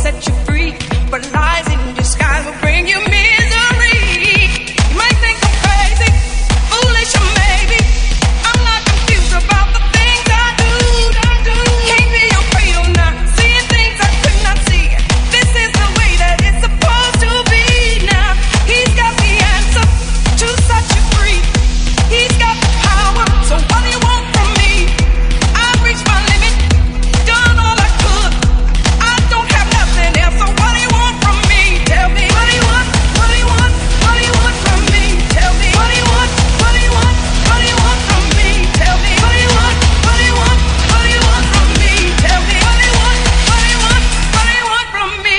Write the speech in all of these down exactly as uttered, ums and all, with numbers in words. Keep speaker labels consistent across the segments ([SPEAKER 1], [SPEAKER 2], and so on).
[SPEAKER 1] set you free, but lies in disguise will bring you misery. You might think I'm crazy, foolish or maybe I'm not confused about the things I do. Can't be your cradle now, seeing things I could not see. This is the way that it's supposed to be now. He's got the answer to set you free. He's got the power, so what do you want from me? I've reached my limit, done all I could. I don't have nothing else, so what do you want from me? Tell me, what do you want? What do you want? What do you want from me? Tell me, what do you want? What do you want? What do you want from me? Tell me, what do you want? What do you want? What do you want from me? Tell me, what do you want? What do you want? What do you want from me?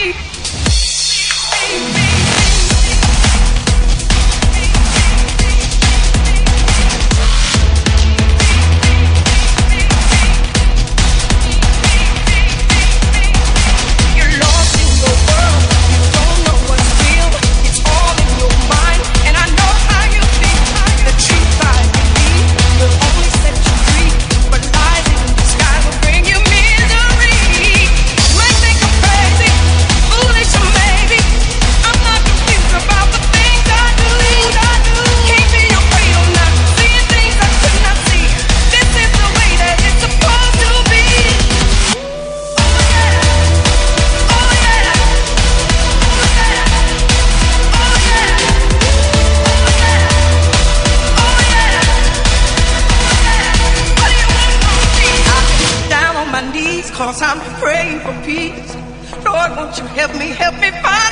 [SPEAKER 1] You're lost in your world, you don't know what's real. It's all in your mind, and I know how you feel. The truth I believe will only set you free, but lies in disguise will bring you misery. You might think I'm crazy, foolish or maybe I'm not confused about the things I do. Can't be your cradle now, seeing things I could not see. This is the way that it's supposed to be. Oh yeah, oh yeah, oh yeah, oh yeah, oh yeah, what do you want from me? I'm down on my knees 'cause I'm praying for peace. Lord, won't you help me, help me find